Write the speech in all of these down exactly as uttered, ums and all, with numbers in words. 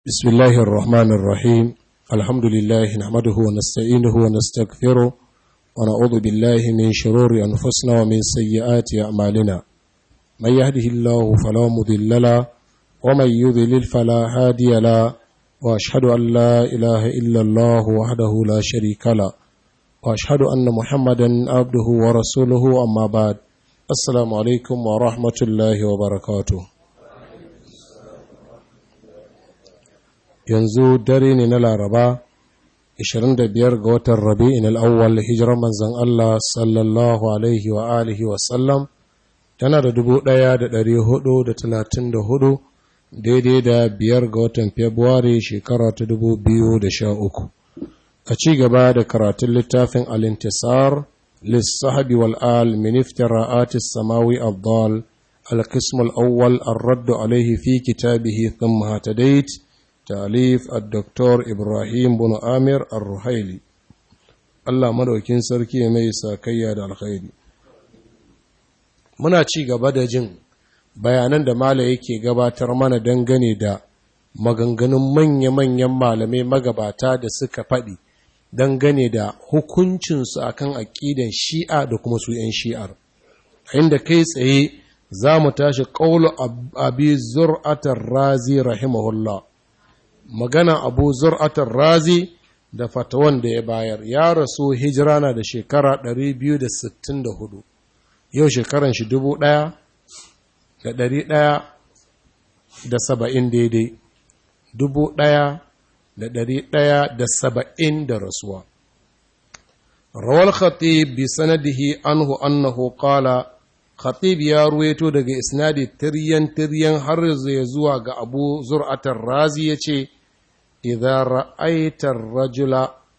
بسم الله الرحمن الرحيم الحمد لله نحمده ونستعينه ونستغفره ونعوذ بالله من شرور أنفسنا ومن سيئات أعمالنا من يهده الله فلا مضل له ومن يضلل فلا هادي له وأشهد أن لا إله إلا الله وحده لا شريك له وأشهد أن محمدا عبده ورسوله أما بعد السلام عليكم ورحمة الله وبركاته. yanzu dare ne na laraba ashirin da biyar ga watan rabi'in al'awwal hijirar manzan Allah sallallahu alaihi wa alihi wa sallam tana da dubu ɗaya da ɗari hudu da talatin da hudu daidai da biyar ga watan februari shekara ta dubu biyu da sha uku a ci gaba da karatun littafin al-intisar lissahabi wal'al min iftira'atis samawi abdal al-qism al-awwal ar-radd alaihi fi kitabihi thumma hatadait talif al-doktor ibrahim bin amir al-ruhaili Allah madaukin sarki mai sakayya da alkhairi. Muna ci gaba da jin bayanan da mala yake gabatar mana dangane da maganganun manya-manyan malamai magabata da suka faɗi dangane da hukuncinsu akan aƙidan shi'a da kuma su 'yan shi'ar, inda kai tsaye za mu tashi ƙaulu abi zur'atar razi rahimahullah, magana abu zur'atar razi da fatawan da ya bayar. Ya rasu hijira na da shekara ɗari biyu da sittin da hudu, yau shekaran shi dubu ɗaya da ɗari ɗaya da saba'in daidai, dubu ɗaya da ɗari ɗaya da saba'in da rasuwa. Rawar khatib bi sanadihi anhu annahu qala, khatib ya ruweto daga isnadi tiryan tiryan har zai zuwa ga abu zur'atar razi ya ce, إذا رأيت الرجل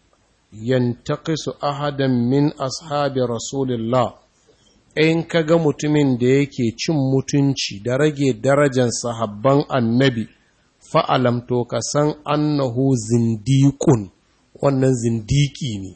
ينتقص أحدا من أصحاب رسول الله إن كغا متمن da yake cin mutunci da rage darajar sahabban annabi fa'alam to ka san annahu zindiqun, wannan zindiki ne.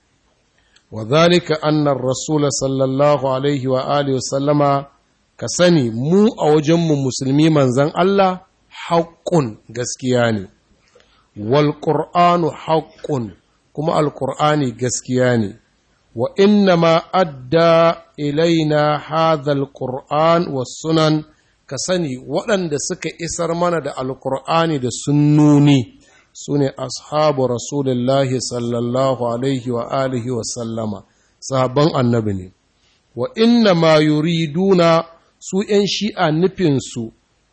wa zalika anna ar-rasul sallallahu alaihi wa alihi wasallama, ka sani mu a wajenmu musulmi manzon Allah haqqun, gaskiya ne. wal ƙur'anu haƙƙun, kuma alƙur'ani gaskiya ne. wa inna ma adda ilaina hadhal ƙur'an was sunan, ka sani waɗanda suka isar mana da alƙur'ani da sunnoni su ne ashabu rasulullahi sallallahu alaihi wa alihi wa sallama, sahabban annabi ne. wa inna ma yuriduna, su ‘yan shi'a nufinsu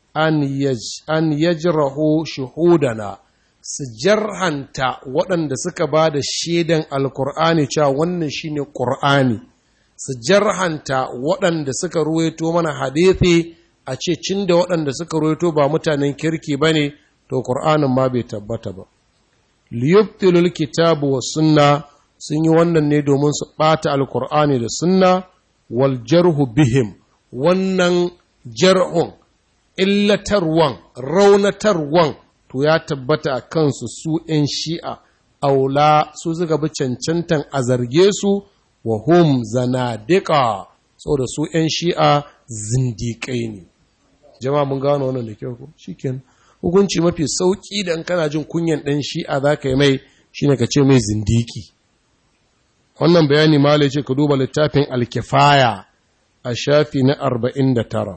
an yajrahu shuhudana, su jarhanta waɗanda suka ba da shaidan alkur'ani cewa wannan shine ƙur'ani, su jarhanta waɗanda suka ruwaito mana hadithi a ce cin da waɗanda suka ruwaito ba mutanen kirki ba ne, to ƙur'anin ma bai tabbata ba. liyubtilul kitabu wa sunna, sun yi wannan ne domin su ɓata alkur'ani da sunna. wal jarhu bihim, wannan jarhun illatarwan raunatarwan to ya tabbata a kansu su ‘yan shi'a, aula su suka bi cancantan a zarge su, wa hum zanadiqa, saboda su ‘yan shi'a zindiƙai ne. Jama'a mun gano wannan da kyau ko? Shikenan. Hukunci mafi sauƙi da in kana jin kunyan ɗan shi'a za ka yi mai shine ka ce mai zindiki. Wannan bayani malai ce ka duba littafin Alkifaya a shafi na arba'in da tara.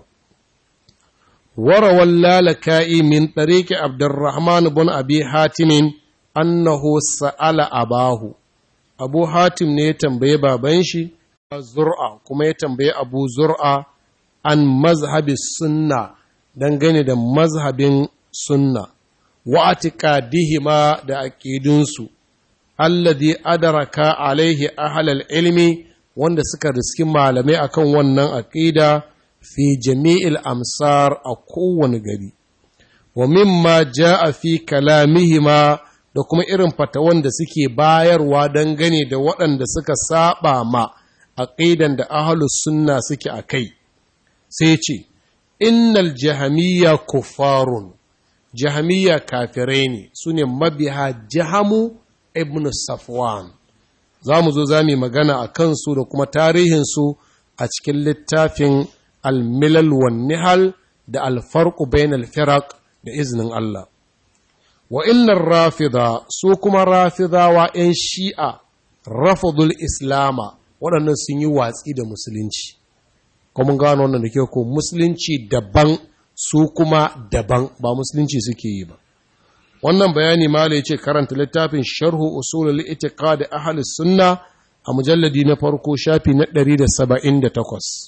وروى اللالكائي من طريق عبد الرحمن بن أبي حاتم أنه سأل أباه أبو حاتم ne ya tambaye baban shi Zur'a, kuma ya tambaye Abu Zur'a an mazhabi sunna, dangane da mazhabin sunna, wa atiqadihima, da aqidunsu, alladhi adraka alaihi ahlal ilmi, wanda suka riski malamai akan wannan aqida fi jami'il amsar, a kowane gari. wa mimma ja'a fi kalamihima, da kuma irin fatawan da suke bayarwa dangane da waɗanda suka saba ma aqidan da ahlus sunna suke akai. sai ce innal jahamiyya kuffarun, jahamiyya kafirai ne, sune mabiha jahamu ibn safwan. za mu zo za mu magana a kansu da kuma tarihinsu a cikin littafin al-milal wan nihal da al-farqu bainal firaq da iznin Allah. wa innar rafida su kuma rafidawa ‘yan shi'a rafadul islama waɗannan sun yi watsi da musulunci, kuma gano wannan da ke ko musulunci daban su kuma daban ba musulunci suke yi ba. Wannan bayani mala yace karanta littafin sharhu usulul itiqad ahli sunna a mujalladi na farko shafi na ɗari da saba'in da takwas.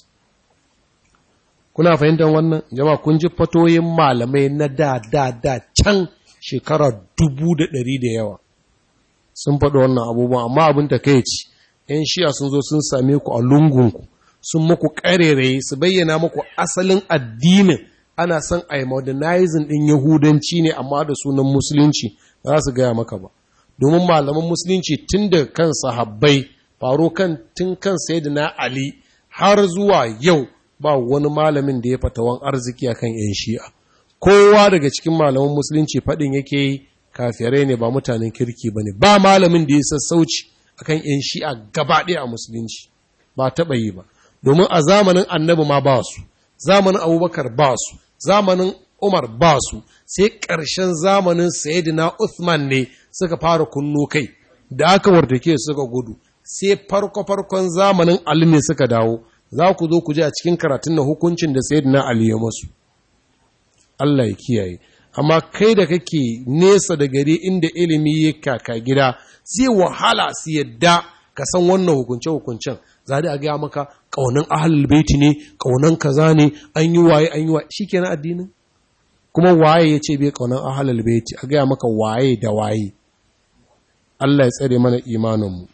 Kuna fahimtar wannan jama'a? Kun ji fatoyin malamai na da da da can shekara dubu da ɗari da yawa sun faɗi wannan abubuwan, amma abin ta kai ci ‘yan shi'a sun zo sun same ku a lungunku sun muku ƙareraye su bayyana muku asalin addinin ana son a yi modernizing ɗin Yahudanci ne amma da sunan Musulunci, ba za su gaya maka ba. Domin malaman Musulunci tun da kan sahabbai, faro kan tun kan Sayyidina Ali har zuwa yau ba wani malamin da ya fatawan arziki a kan ‘yan shi'a. Kowa daga cikin malaman Musulunci faɗin yake yi kafirai ne ba mutanen kirki ba ne, ba malamin da ya sassauci a kan ‘yan shi'a gaba ɗaya a Musulunci, ba taɓa yi ba. Domin a zamanin annabi ma ba su, zamanin Abubakar ba su, zamanin Umar ba su, sai ƙarshen zamanin Sayyidina Uthman ne suka fara kunno kai, da aka wartake suka gudu, sai farko-farkon zamanin Ali ne suka dawo. Za ku zo ku ji a cikin karatun na hukuncin da Sayyidina Ali ya masu. Allah ya kiyaye. Amma kai da kake nesa da gari inda ilimi ya kaka gida, zai wahala su yadda ka san wannan hukunce-hukuncen. Za da a gaya maka ƙaunan ahalul baiti ne, ƙaunan kaza ne, an yi waye, an yi waye, shi kenan addinin? Kuma waye ya ce bai ƙaunan ahalul baiti, a gaya maka waye da waye. Allah ya tsare mana imaninmu.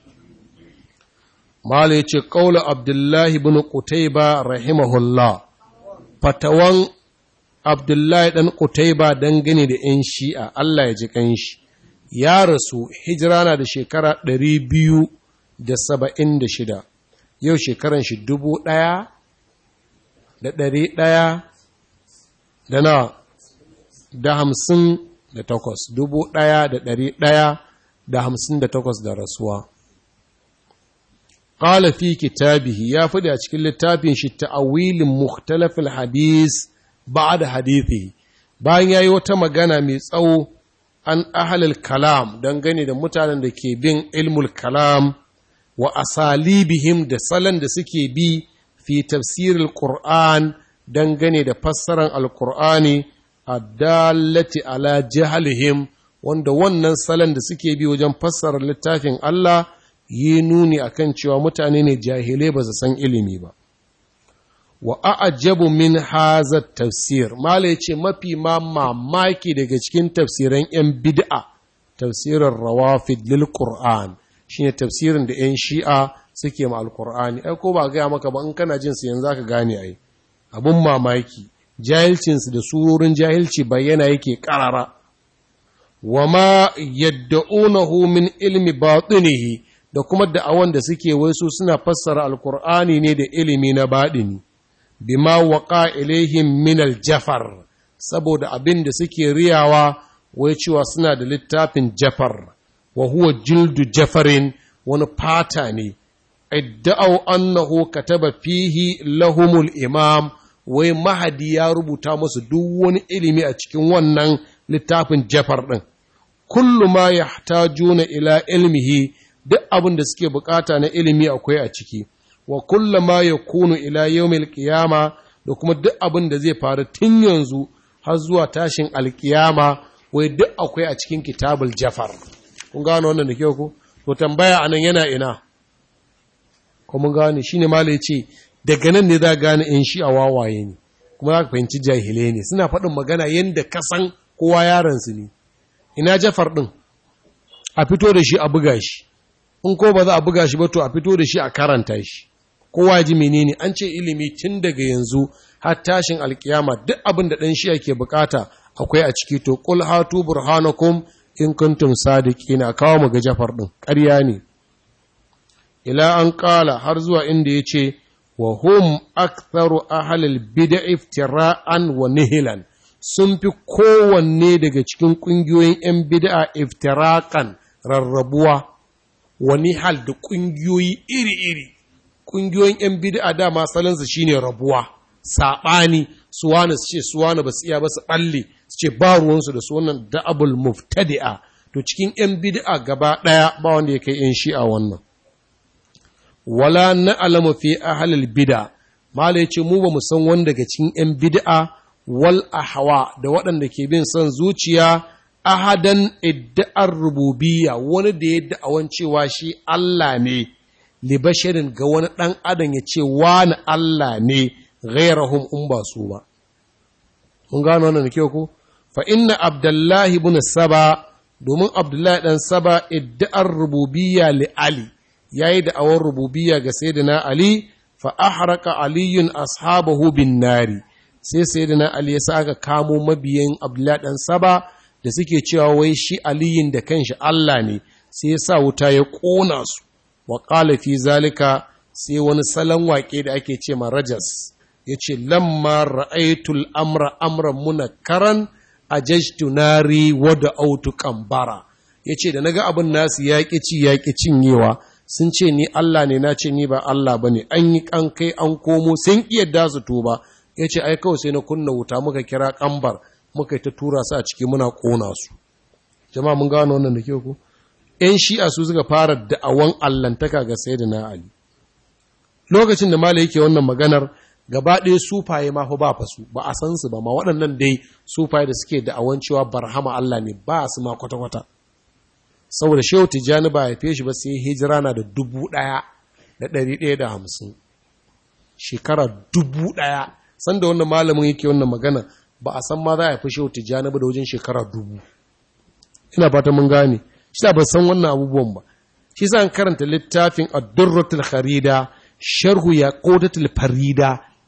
Mala ya ce, ƙaula Abdullahi bin Qutayba rahimahullah, fatawan Abdullahi ɗan Qutayba dangane da ‘yan shi'a, Allah ya ji ƙanshi, ya rasu hijira na da shekara ɗari biyu da saba'in da shida. Yau shekaran shi dubu ɗaya da ɗari ɗaya da na da hamsin da takwas, dubu ɗaya da ɗari ɗaya da hamsin da takwas da rasuwa. Ƙala fi kitabihi ya faɗi a cikin littafin shi ta'awilin mukhtalafil hadis ba da hadithi, bayan ya yi wata magana mai tsawo an ahalil kalam dangane da mutanen da ke bin ilmul kalam wa asalibihim da salon da suke bi fi tafsiril Qur'an dangane da fassaran alkur'ani addallati ala jahalihim, wanda wannan salon da suke bi wajen fassara littafin Allah yi nuni akan cewa mutane ne jahilai ba su san ilimi ba. Wa a'jabu min haza tafsir, mala yace mafi ma mamaki daga cikin tafsiran yan bid'a tafsirin rawafid lil Qur'an shine tafsirin da ‘yan shi'a suke ma alkur'ani. Ai, ko ba gaya maka ba in kana jin su yanzu ka gane ai, abun mamaki, jahilcinsu da surorin jahilci bayyana yake ƙarara. Wa ma yadda'unahu min ilmi batinihi, da kuma da'awan da suke wai su suna fassara alkur'ani ne da ilimi na baɗini, bima waqa ilaihim min aljafar, saboda abin da suke riyawa wai cewa suna da littafin jafar, wa huwa jildu jafarin, wani fata ne, idda'au annahu kataba fihi lahumul imam, wai mahadi ya rubuta musu duk wani ilimi a cikin wannan littafin jafar ɗin. Kullu ma yahtajuna ila ilmihi, duk abin da suke bukata na ilimi akwai a ciki, wa kullu ma yakunu ila yawmil qiyama, da kuma duk abin da zai faru tun yanzu har zuwa tashin alkiyama, wai duk akwai a cikin kitabul jafar. Kun gano wannan da kyau ko? To tambaya anan yana ina? Ko mun gane shine malai ce daga nan ne za gane in shi a wawaye ne, kuma za ka fahimci jahilai ne, suna faɗin magana yadda ka san kowa yaransu ne. Ina jafar ɗin? A fito da shi a buga shi, in ko ba za a buga shi ba to a fito da shi a karanta shi, kowa ji menene. An ce ilimi tun daga yanzu har tashin alkiyama duk abin da ɗan shi yake bukata akwai a ciki. To qul hatu burhanakum in kuntum sadiqina, kawo mu ga jafar ɗin, ƙarya ne. Ila an ƙala har zuwa inda ya ce wa hum aktharu ahlil bid'a iftira'an wa nihilan, sun fi kowanne daga cikin ƙungiyoyin ‘yan bid'a iftiraƙan rarrabuwa, wa nihal da ƙungiyoyi iri-iri. Ƙungiyoyin ‘yan bid'a dama salansu shine rabuwa, saɓani, suwana su ce suwana ba su iya ba su ɓalle, su ce ba ruwansu da su wannan da'abul muftadi'a. To cikin ‘yan bid'a gaba ɗaya ba wanda ya kai ‘yan shi'a wannan. Wala na'alamu fi ahlil bid'a, mala ya ce mu ba mu san wanda daga cikin ‘yan bid'a wal ahwa da waɗanda ke bin son zuciya ahadan idda'ar rububiyya, wani da ya da'awan cewa shi Allah ne li basharin ga wani ɗan adam ya ce wani Allah ne ghairahum in ba su ba. Mun gano wannan da kyau ko? Fa inna Abdullahi ibn Saba, domin Abdullahi ɗan Saba idda'ar rububiyya li Ali, yayi da'awar rububiyya ga Sayyidina Ali, fa ahraka aliyun ashabahu bin nari, sai Sayyidina Ali ya sa aka kamo mabiyan Abdullahi ɗan Saba da suke cewa wai shi aliyin da kanshi Allah ne, sai ya sa wuta ya ƙona su. Wa qala fi zalika, sai wani salon waƙe da ake ce ma rajas, ya ce lamma ra'aitul amra amran munakkaran ajajtu nari wada autu kambara. Ya ce da naga abin nasu yaƙi ci yaƙi cinyewa, sun ce ni Allah ne, na ce ni ba Allah ba ne, an yi an kai an komo sun iya da su tuba. Ya ce ai kawai sai na kunna wuta muka kira kambar muka ta tura su a ciki muna ƙona su. Jama'a mun gano wannan da ke ku? ‘Yan shi'a su suka fara da'awan allantaka ga Sayyidina Ali. Lokacin da Malam yake wannan maganar, gaba ɗaya sufaye ma fa ba fa su, ba a san su ba ma waɗannan dai sufaye da suke da'awan cewa barhama Allah ne ba su ma kwata-kwata. Saboda Shehu Tijjani ba ya fi shi ba sai hijira na da dubu ɗaya da ɗari ɗaya da hamsin. Shekara dubu ɗaya. Sanda wannan malamin yake wannan magana, ba a san ma za a fi Shehu Tijjani ba da wajen shekara dubu. Ina fata mun gane. Shi ba san wannan abubuwan ba. Shi sa an karanta littafin Ad-Durratul Kharida, sharhu Yaqutul Farida.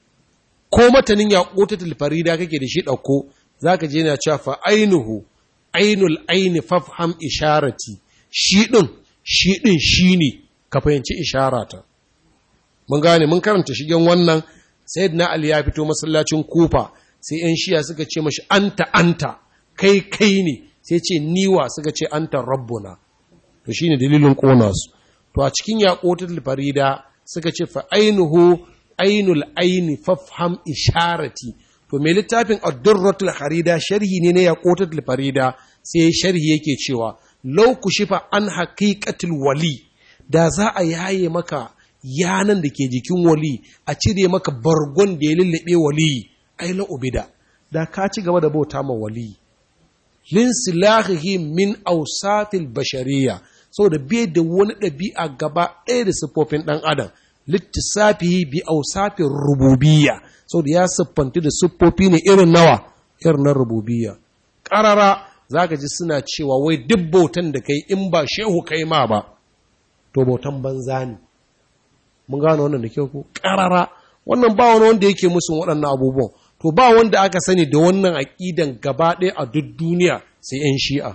Ko matanin Yaqutul Farida kake da shi dauko, zaka je yana cewa fa ainuhu ainul aini fafham isharati. Shi din, shi din shine ka fahimci isharata. Mun gane mun karanta shigen wannan. Sayyidina Ali ya fito masallacin Kufa, sai ‘yan shiya suka ce mashi anta anta, kai kai ne, sai ce niwa suka ce anta rabbuna. To shi ne dalilin ƙona su. To a cikin yaƙotul farida suka ce fa ainuhu ainul aini fafham isharati. To mai littafin ad-durratul kharida sharhi ne na yaƙotul farida, sai sharhi yake cewa law kushifa an haqiqatul wali, da za a yaye maka yanan da ke jikin wali, a cire maka bargon da ya lullube wali, ai la'ubida, da ka ci gaba da bauta ma wali. Lin silahihi min ausafil bashariya, saboda bai da wani ɗabi'a gaba ɗaya da siffofin ɗan adam, littisafihi bi ausafin rububiyya, saboda ya siffanti da siffofi ne irin nawa, irin na rububiyya. Ƙarara za ka ji suna cewa wai duk bautan da kai in ba shehu kai ma ba, to bautan banza ne. Mun gano wannan da kyau ko ƙarara, wannan ba wani wanda yake musu waɗannan abubuwan, to ba wanda aka sani da wannan aƙidan gaba ɗaya a duk duniya sai ‘yan shi'a.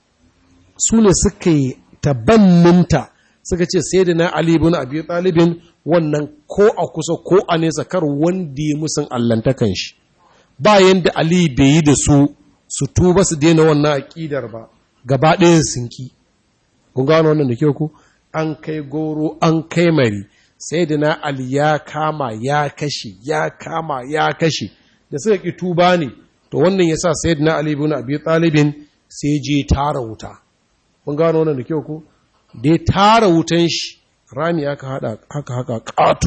Su ne suka yi tabanninta suka ce sai da na Ali ibn Abi Talibin wannan ko a kusa ko a nesa kar wanda ya musun allantakan shi. Ba yanda Ali bai yi da su su tuba su daina wannan aƙidar ba, gaba ɗayan sinki. Kun gano wannan da kyau ko an kai goro an kai mari. Sai da na Ali ya kama ya kashe, ya kama ya kashe, da suka ƙi tuba ne, to wannan ya sa sai da na Ali ibn Abi Talibin sai je tara wuta. Mun gano wannan da kyau ko? Da ya tara wutan shi, rami aka haɗa haka haka ƙato,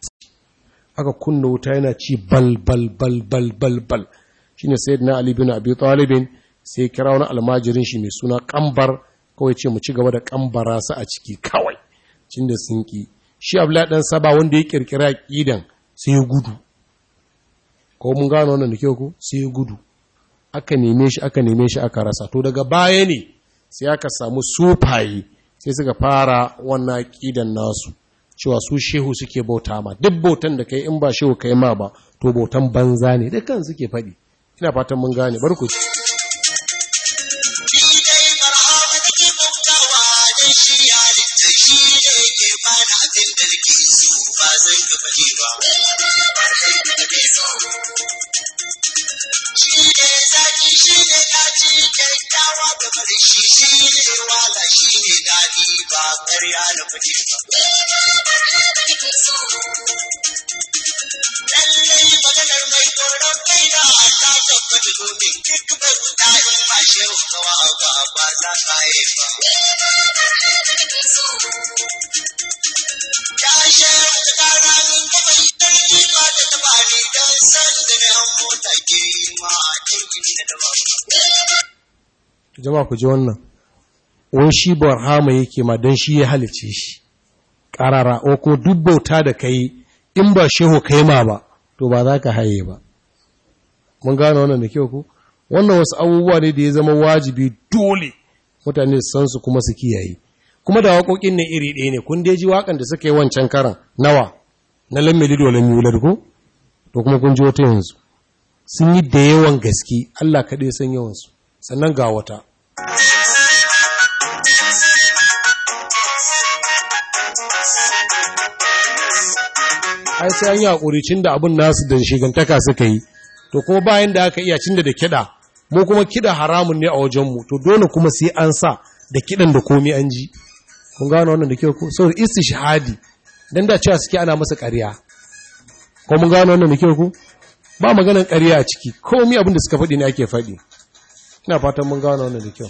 aka kunna wuta yana ci bal bal bal bal bal bal. Shi ne sai da na Ali ibn Abi Talibin sai kira wani almajirin shi mai suna Kambar, kawai ce mu ci gaba da kambara su a ciki kawai, cin da sun ƙi. Shi Abdullahi ɗan Saba wanda ya ƙirƙira ƙidan sai ya gudu. Ko mun gano wannan da kyau ko? Sai ya gudu. Aka neme shi, aka neme shi aka rasa. To daga baya ne sai aka samu sufaye sai suka fara wannan ƙidan nasu, cewa su shehu suke bauta ma. Duk bautan da kai in ba shehu kai ma ba, to bautan banza ne. Dukkan suke faɗi. Ina fatan mun gane. Barku. lallai maganar mai tsoron kai da ta tabbata domin duk bauta in ba shehu kawa ba ba ta kaye ba. Ya shehu da ranar da mai sarki ba ta taba ni don san da na mota ke ma cikin da ba. Jama'a ku ji wannan, wai shi barhama yake ma don shi ya halice shi ƙarara, o ko duk bauta da ka yi in ba shehu ka yi ma ba to ba za ka haye ba. Mun gane wannan da kyau ku? Wannan wasu abubuwa ne da ya zama wajibi dole mutane su san su kuma su kiyaye. Kuma da waƙoƙin ne iri ɗaya ne, kun dai ji waƙan da suka yi wancan karan nawa na lammeli dole miular ko? To kuma kun ji wata yanzu. Sun yi da yawan gaske, Allah kaɗai san yawansu. Sannan ga wata. Ai sai an yi haƙuri cin da abin nasu da shigantaka suka yi, to kuma bayan da aka iya cin da da kiɗa, mu kuma kiɗa haramun ne a wajenmu, to dole kuma sai an sa da kiɗan da komi an ji. Kun gano wannan da kyau ko? Saboda istishhadi, dan da cewa suke ana masa ƙarya. Ko mun gano wannan da kyau ko? Ba maganan ƙarya a ciki, komi abin da suka faɗi ne ake faɗi. Ina fatan mun gano wannan da kyau.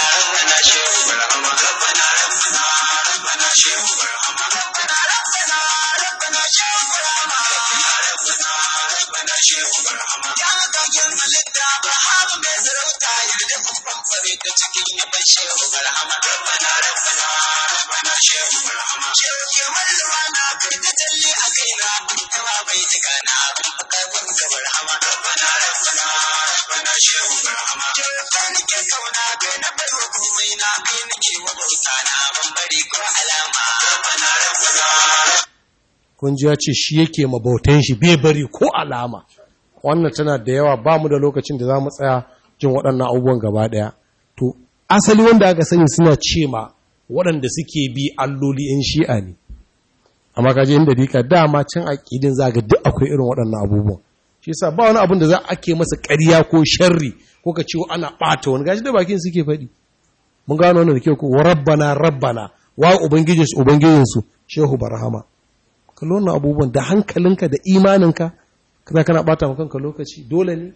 Kun ji ya ce shi yake mabautan shi bai bari ko alama. Wannan tana da yawa, ba mu da lokacin da za mu tsaya jin waɗannan abubuwan gaba ɗaya. To, asali wanda aka sani suna ce ma waɗanda suke bi alloli ‘yan shi'a ne. Amma kaji inda dika dama can aƙidin za ga duk akwai irin waɗannan abubuwan. Shi yasa ba wani abin da za a ake masa ƙarya ko sharri ko ka ce ana ɓata wani gashi da bakin suke faɗi. Mun gano wannan da kyau ko wa rabbana rabbana wa ubangijinsu ubangijinsu shehu barhama. Kallo wannan abubuwan da hankalinka da imaninka kaza kana ɓata ma kanka lokaci dole ne.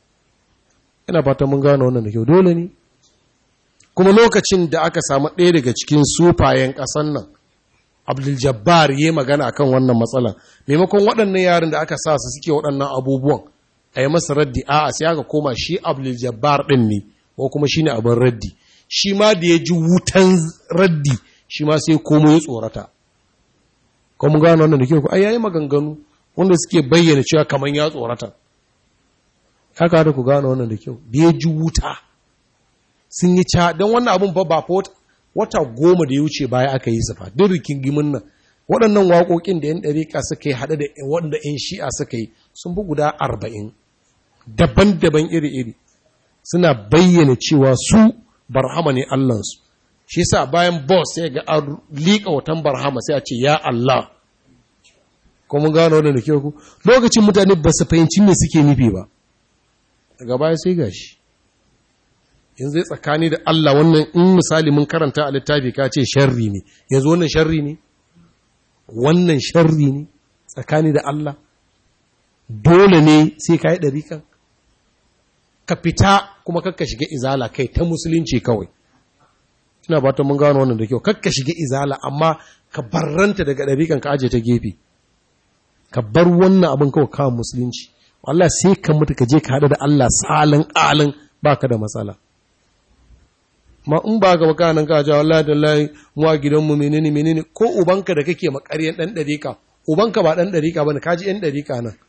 Ina fatan mun gano wannan da kyau dole ne. Kuma lokacin da aka samu ɗaya daga cikin sufayen ƙasan nan Abdul Jabbar yayi magana akan wannan matsalan, maimakon waɗannan yaran da aka sa su suke waɗannan abubuwan a yi masa raddi, a'a sai aka koma shi Abdul Jabbar ɗin ne ko kuma shine abin raddi. Shi ma da ya ji wutan raddi shi ma sai komo ya tsorata. Ko mun gano wannan da ke ku ai yayi maganganu wanda suke bayyana cewa kaman ya tsorata. Haka da ku gano wannan da kyau. Da ya ji wuta sun yi ca don wannan abun ba ba wata goma da ya wuce baya aka yi safa duk rikingimin nan waɗannan waƙoƙin da ‘yan ɗariƙa suka yi haɗe da waɗanda ‘yan shi'a suka yi sun fi guda arba'in daban-daban iri-iri suna bayyana cewa su barhama ne allansu. Shi sa bayan boss sai ga an liƙa watan barhama sai a ce ya Allah. Ko mun gano wannan da ke ku lokacin mutane ba su fahimci me suke nufi ba, daga baya sai gashi yanzu zai tsakani da Allah wannan in misali mun karanta a littafi ka ce sharri ne, yanzu wannan sharri ne, wannan sharri ne tsakani da Allah. Dole ne sai ka yi ɗariƙan ka fita kuma kakka shiga izala kai ta musulunci kawai. Ina ba ta mun gano wannan da kyau, kakka shiga izala amma ka barranta daga ɗariƙan ka aje ta gefe, ka bar wannan abin kawai kawo musulunci. Allah sai ka mutu ka je ka haɗa da Allah salin alin baka da matsala. Ma in ba ga baka nan ka ja wallahi da wallahi mu a gidanmu menene menene ko ubanka da kake makaryan dan dariƙa, ubanka ba dan dariƙa bane, kaji yan dariƙa nan.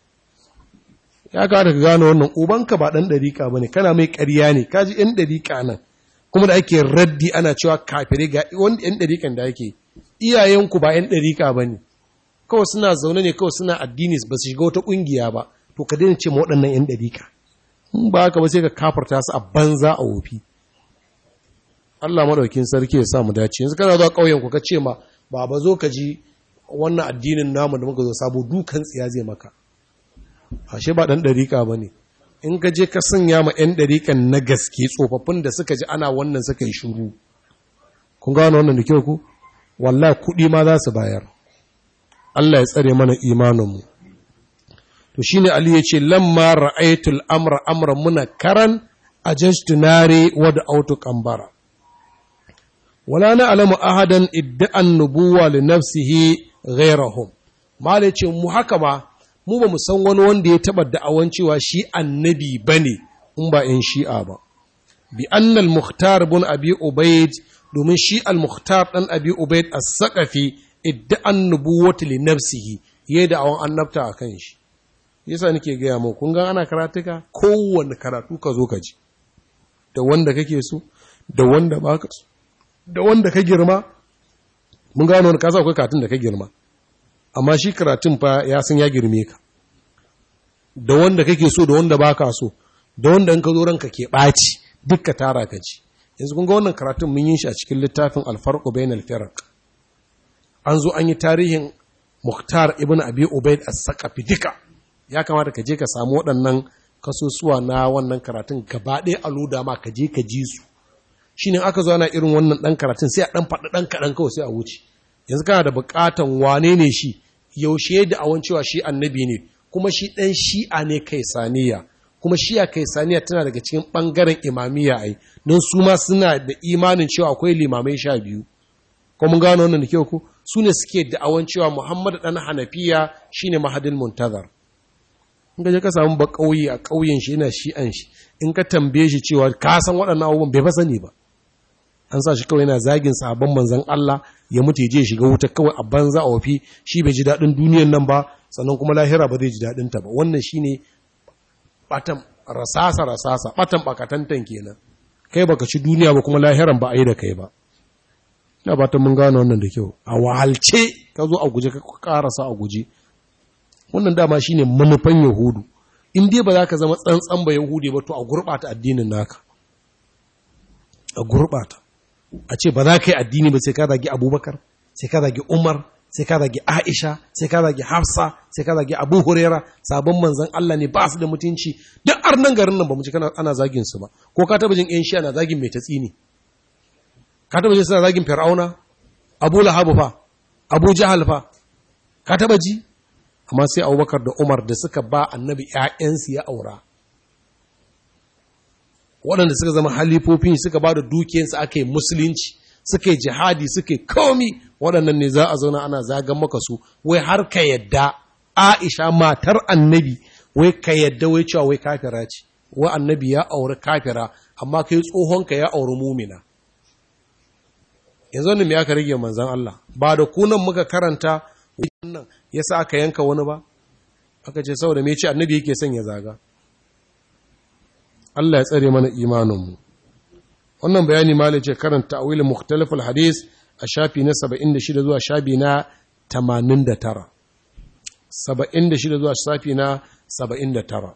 Ya ka da gano wannan ubanka ba dan dariƙa bane, kana mai ƙarya ne, kaji yan dariƙa nan. Kuma da ake raddi ana cewa kafire ga wanda yan dariƙan da yake iyayenku ba yan dariƙa bane. Kawai suna zaune ne kawai suna addini ba su shiga wata kungiya ba. To ka daina ce ma waɗannan yan dariƙa. In ba haka ba sai ka kafarta su a banza a wofi. Allah madaukin sarki ya sa mu dace. Yanzu kana zuwa ƙauyen ku ka ce ma baba zo ka ji wannan addinin namu da muka zo sabo dukan tsiya zai maka. Ashe ba dan dariƙa bane. In ka je ka sanya ma ƴan dariƙan na gaske tsofaffin da suka ji ana wannan suka yi shiru. Kun gano wannan da kyau ku? Wallahi kuɗi ma za su bayar. Allah ya tsare mana imanin mu. to shine Ali ya ce lamma ra'aytul amra amra munakaran ajajtu nari wa da'awtu qambara wala na'lamu ahadan idda'an nubuwa li nafsihi ghayrahum malai ce mu haka ba mu ba mu san wani wanda ya taba da'awan cewa shi annabi bane in ba in shi'a ba bi anna al-mukhtar ibn abi ubayd domin shi al-mukhtar dan abi ubayd as-saqafi idda'an nubuwati li nafsihi yayi da'awan annabta akan shi yasa nake gaya mu kun ga ana karatuka kowanne karatu ka zo ka ji da wanda kake so da wanda baka so da wanda ka girma mun gano wani kasa akwai karatun da ka girma amma shi karatun fa ya san ya girme ka da wanda kake so da wanda baka so da wanda in ka zo ranka ke ɓaci duk ka tara ka ji yanzu kun ga wannan karatun mun yi shi a cikin littafin al-farqu bainal firaq an zo an yi tarihin Mukhtar ibn Abi Ubayd as-Saqafi duka ya kamata ka je ka samu waɗannan kasusuwa na wannan karatun gaba ɗaya a loda ma ka je ka ji su shi ne aka zo ana irin wannan ɗan karatun sai a ɗan faɗi ɗan kaɗan kawai sai a wuce yanzu kana da buƙatan wane ne shi yaushe da awon cewa shi annabi ne kuma shi ɗan shi'a ne kai saniya kuma shi'a kai saniya tana daga cikin ɓangaren imamiyya ai don su ma suna da imanin cewa akwai limamai sha biyu ko mun gano wannan da kyau ko su ne suke da awon cewa Muhammad ɗan Hanafiya shine mahadin muntazar in ka je ka samu ba ƙauye a ƙauyen shi yana shi'an shi in ka tambaye shi cewa ka san waɗannan abubuwan bai fa sani ba an sa shi kawai yana zagin sabon manzon Allah ya mutu ya je shiga wuta kawai a banza a wafi shi bai ji daɗin duniyan nan ba sannan kuma lahira ba zai ji daɗin ta ba wannan shine batan rasasa rasasa batan bakatantan kenan kai baka ci duniya ba kuma lahiran ba a yi da kai ba ina batan mun gane wannan da kyau a wahalce ka zo a guje ka karasa a guje wannan dama shine manufan yahudu in dai ba za ka zama tsantsan ba yahudi ba to a gurɓata addinin naka a gurɓata a ce ba za ka yi addini ba sai ka zagi abubakar sai ka zagi umar sai ka zagi aisha sai ka zagi hafsa sai ka zagi abu huraira sabon manzan Allah ne ba su da mutunci duk arnan garin nan ba mu ci kana ana zagin su ba ko ka taba jin yan shi ana zagin mai tatsini ka taba jin suna zagin fir'auna abu lahab fa abu jahal fa ka taba ji amma sai abubakar da umar da suka ba annabi ƴaƴansu ya aura waɗanda suka zama halifofin suka ba da dukiyarsu aka yi musulunci suka yi jihadi suka yi komi waɗannan ne za a zauna ana zagan maka su wai har ka yadda aisha matar annabi wai ka yadda wai cewa wai kafira ce wai annabi ya auri kafira amma kai tsohonka ya auri mumina yanzu wannan me aka rage manzon Allah ba da kunan muka karanta wannan yasa aka yanka wani ba aka ce saboda me ce annabi yake son ya zaga Allah ya tsare mana imaninmu wannan bayani malai ce karanta ta'wil mukhtalif al-hadith a shafi na saba'in da shida zuwa shafi na tamanin da tara saba'in da shida zuwa shafi na saba'in da tara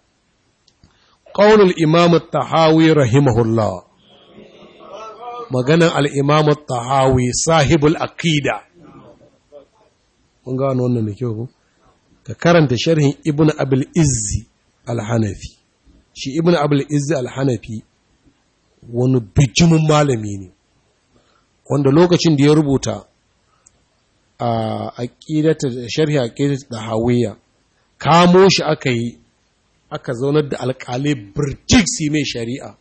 qaulul imam at-tahawi rahimahullah maganan al-imam at-tahawi sahibul aqida mun ga wannan da kyau ka karanta sharhin ibn abul izzi al-hanafi shi ibn abul izzi al-hanafi wani bijimin malami ne wanda lokacin da ya rubuta a aqidata sharhi aqidata da hawiya kamo shi aka yi aka zaunar da alƙalai birjik si mai shari'a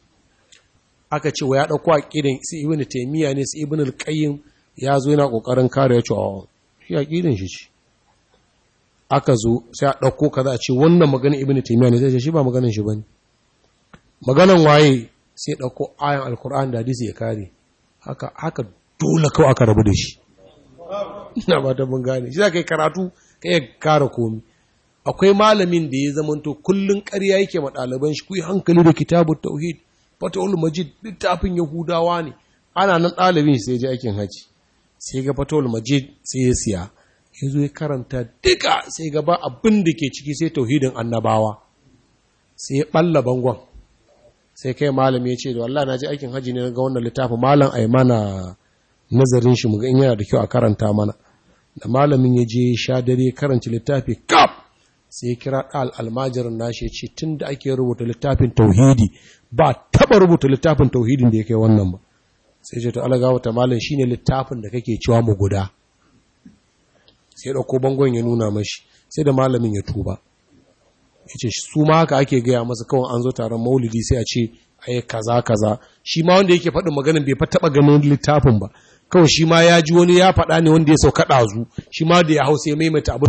aka ce wa ya dauko aqidan sai ibn taymiya ne sai ibn al-qayyim ya zo yana kokarin kare ya ce a shi aqidan shi ce aka zo sai a dauko kaza a ce wannan maganar ibn taymiya ne sai ce shi ba maganar shi bane maganar waye sai ɗauko ayan alkur'an da hadisi ya kare haka haka dole kawai aka rabu da shi ina ba ta mun gane shi za ka yi karatu ka iya kare komi akwai malamin da ya zamanto kullun ƙarya yake ma ɗaliban shi ku yi hankali da kitabut tauhid fatawul majid littafin yahudawa ne ana nan ɗalibin sai ya je aikin haji sai ga fatawul majid sai ya siya ya zo ya karanta duka sai ga ba abin da ke ciki sai tauhidin annabawa sai ya ɓalla bangon sai kai malam ya ce da wallahi na ji aikin haji ne ga wannan littafin malam ai mana nazarin shi muga in yana da kyau a karanta mana da malamin ya je sha dare karanta littafi kaf sai kira al almajirin nashi ya ce tunda ake rubuta littafin tauhidi ba taba rubuta littafin tauhidin da yake wannan ba sai ce to alaga wata malam shine littafin da kake cewa mu guda sai dauko bangon ya nuna mashi sai da malamin ya tuba yace su ma haka ake gaya masa kawai an zo taron maulidi sai a ce ai kaza kaza shi ma wanda yake faɗin maganin bai fa taɓa ganin littafin ba kawai shi ma ya ji wani ya faɗa ne wanda ya sauka ɗazu shi ma da ya hausa ya maimaita abu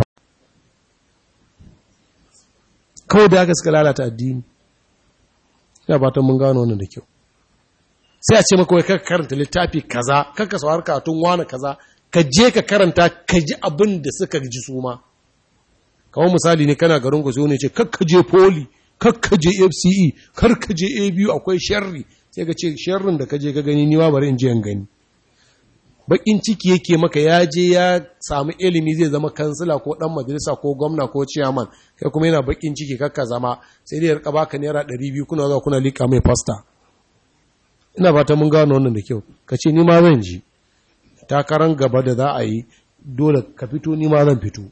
kawai da haka suka lalata addini ina fatan mun gano wannan da kyau sai a ce maka wai ka karanta littafi kaza kanka sawar katun wani kaza ka je ka karanta ka ji abin da suka ji su ma kawai misali ne kana garin ku sai wani ce kakka je poli kakka je F C E karka je A B U akwai sharri sai ka ce sharrin da ka je ka gani ni ma bari in je in gani bakin ciki yake maka ya je ya samu ilimi zai zama kansila ko dan majalisa ko gwamna ko chairman kai kuma yana bakin ciki kakka zama sai dai ya rika baka naira ɗari biyu kuna zuwa kuna lika mai pasta ina fata mun gano wannan da kyau ka ce ni ma zan ji takaran gaba da za a yi dole ka fito ni ma zan fito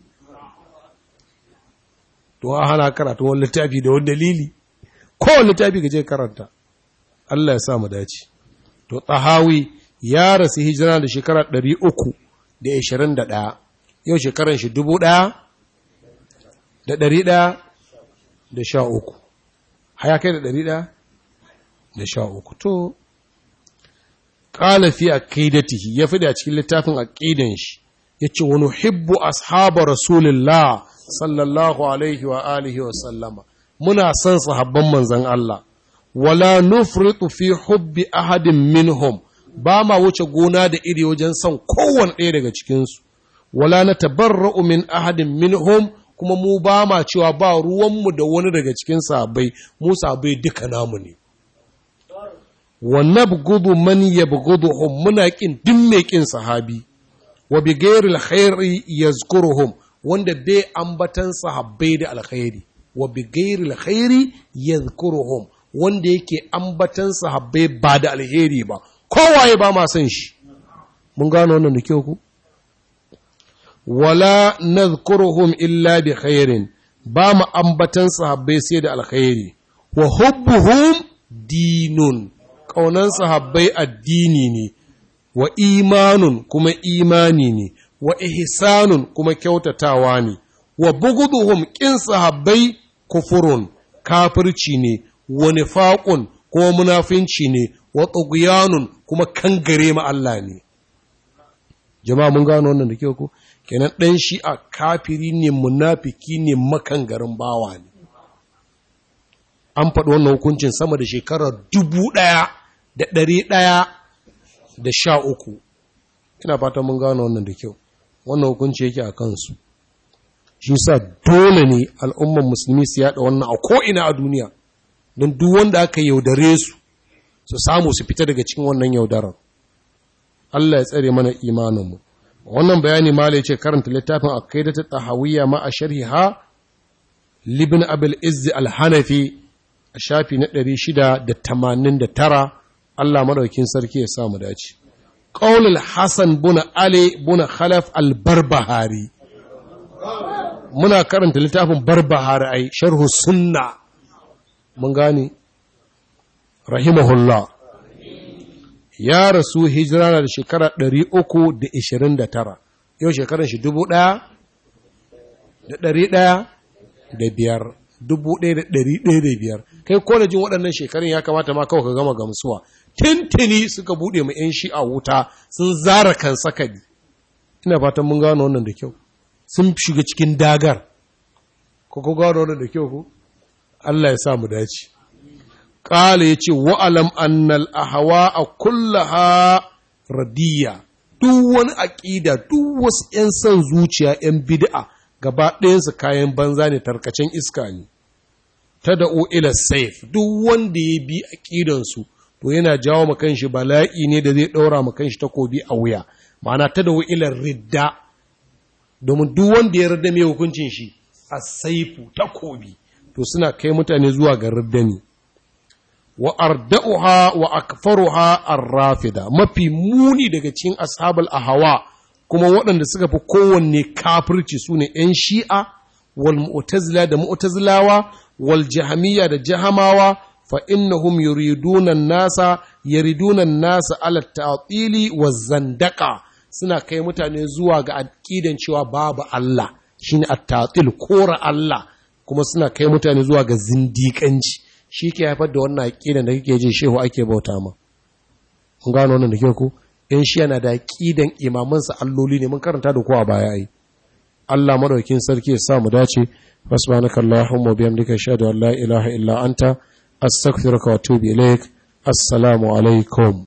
to a hana karatu wani littafi da wani dalili ko wani littafi ka je karanta Allah ya sa mu dace to Tahawi ya rasu hijira da shekara ɗari uku da ashirin da ɗaya yau shekaran shi dubu ɗaya da ɗari ɗaya da sha uku haya kai da ɗari ɗaya da sha uku to ƙala fi aqidatihi ya fi da cikin littafin aqidan shi yace wa nuhibbu ashaba rasulillah sallallahu alaihi wa alihi wa sallama muna son sahabban manzon Allah wala nufritu fi hubbi ahadin minhum ba ma wuce gona da iri wajen son kowane ɗaya daga cikinsu wala na tabarra'u min ahadin minhum kuma mu ba ma cewa ba ruwanmu da wani daga cikin sahabbai mu sahabbai duka namu ne wa nabghudu man yabghuduhum muna kin duk mai kin sahabi wa bi ghairi alkhairi yazkuruhum wanda bai ambatan sahabbai da alkhairi wa bi ghairi alkhairi yazkuruhum wanda yake ambatan sahabbai ba da alheri ba kowaye ba ma san shi mun gano wannan da kyau ku wala nadhkuruhum illa bi khairin ba mu ambatan sahabbai sai da alkhairi wa hubbuhum dinun kaunan sahabbai addini ne wa imanun kuma imani ne wa ihsanun kuma kyautatawa ne wa bughduhum kin sahabbai kufurun kafirci ne wa nifaqun kuma munafinci ne wa tughyanun kuma kangare ma Allah ne jama'a mun gano wannan da kyau ko kenan dan shi a kafiri ne munafiki ne makangarin bawa ne an faɗi wannan hukuncin sama da shekarar dubu ɗaya da ɗari ɗaya da sha uku ina fata mun gano wannan da kyau wannan hukunci yake a kansu shi sa dole ne al'umman musulmi su yaɗa wannan a ko'ina a duniya don duk wanda aka yaudare su su samu su fita daga cikin wannan yaudarar Allah ya tsare mana imaninmu wannan bayani malai ce karanta littafin aqidatu tahawiyya ma a sharhiha libn abul izz al-hanafi a shafi na ɗari shida da tamanin da tara Allah madaukin sarki ya samu dace qaulul hasan buna ali buna khalaf al-barbahari muna karanta littafin barbahari ai sharhu sunna mun gane rahimahullah ya rasu hijira da shekara ɗari uku da ishirin da tara yau shekarar shi dubu ɗaya da ɗari ɗaya da biyar dubu ɗaya da ɗari ɗaya da biyar kai kone jin waɗannan shekarun ya kamata ma kawai ka gama gamsuwa tintini suka buɗe mu ‘yan shi a wuta sun zara kan sakadi ina fatan mun gano wannan da kyau sun shiga cikin dagar ko ko gano wannan da kyau ko Allah ya sa mu dace ƙala ya ce wa'alam annal ahawa a kullaha radiyya duk wani aƙida duk wasu ‘yan son zuciya ‘yan bid'a gaba ɗayansu kayan banza ne tarkacen iska ne ta da'o ila saif duk wanda ya bi aƙidansu to yana jawo makan shi bala'i ne da zai ɗaura makan shi takobi a wuya ma'ana ta da'o ila ridda domin duk wanda ya ridda mai hukuncin shi a saifu takobi to suna kai mutane zuwa ga ridda ne wa arda'uha wa akfaruha ar-rafida mafi muni daga cikin ashabul ahwa kuma waɗanda suka fi kowanne kafirci sune ƴan shi'a wal mu'tazila da mu'tazilawa wal jahamiyya da jahamawa fa innahum yuriduna an-nasa yuriduna an-nasa ala ta'tili waz zandaqa suna kai mutane zuwa ga aqidan cewa babu Allah shine at-ta'til kora Allah kuma suna kai mutane zuwa ga zindiƙanci shi ke haifar da wannan aƙidan da kake ji shehu ake bauta ma mun gano wannan da ke ku in shi yana da aƙidan imamansa alloli ne mun karanta da kowa baya ai Allah madaukakin sarki ya sa mu dace subhanaka allahumma wa bihamdika ashhadu an la ilaha illa anta astaghfiruka wa atubu ilaik assalamu alaikum